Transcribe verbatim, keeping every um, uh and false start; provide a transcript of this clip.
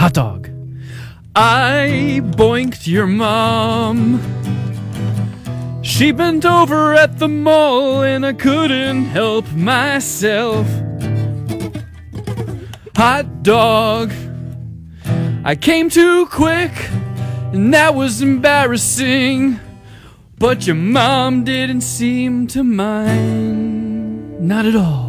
hot dog. I boinked your mom. She bent over at the mall and I couldn't help myself. Hot dog. I came too quick and that was embarrassing, but your mom didn't seem to mind. Not at all.